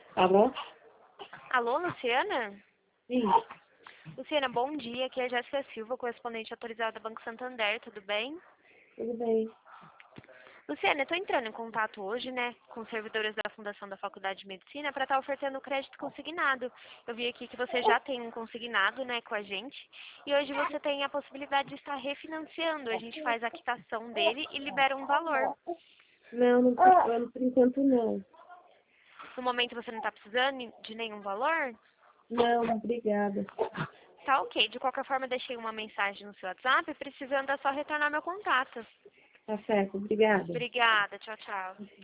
Alô? Alô, Luciana? Sim, Luciana, bom dia. Aqui é a Jéssica Silva, correspondente autorizada do Banco Santander, tudo bem? tudo bem. Luciana, eu estou entrando em contato hoje, né, com os servidores da Fundação da Faculdade de Medicina para estar ofertando crédito consignado. Eu vi aqui que você já tem um consignado, né, com a gente, e hoje você tem a possibilidade de estar refinanciando. A gente faz a quitação dele e libera um valor. Não, não tô falando por enquanto não. No momento você não está precisando de nenhum valor? Não, obrigada. Tá ok. De qualquer forma, eu deixei uma mensagem no seu WhatsApp, precisando é só retornar meu contato. Tá certo, obrigada. Obrigada, tchau, tchau.